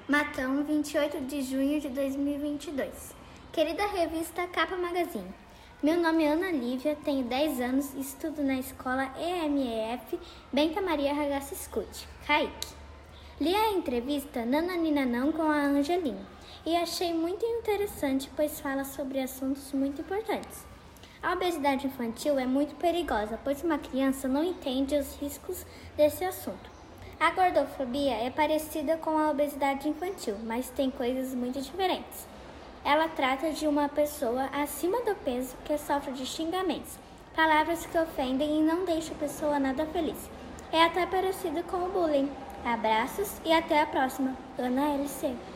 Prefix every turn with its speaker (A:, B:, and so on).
A: Matão, 28 de junho de 2022. Querida revista Capa Magazine, meu nome é Ana Lívia, tenho 10 anos e estudo na escola EMEF Benta Maria Ragazzi Scout, Caique. Li a entrevista Nananina Não com a Angelina e achei muito interessante, pois fala sobre assuntos muito importantes. A obesidade infantil é muito perigosa, pois uma criança não entende os riscos desse assunto. A gordofobia é parecida com a obesidade infantil, mas tem coisas muito diferentes. Ela trata de uma pessoa acima do peso que sofre de xingamentos, palavras que ofendem e não deixam a pessoa nada feliz. É até parecido com o bullying. Abraços e até a próxima. Ana LC.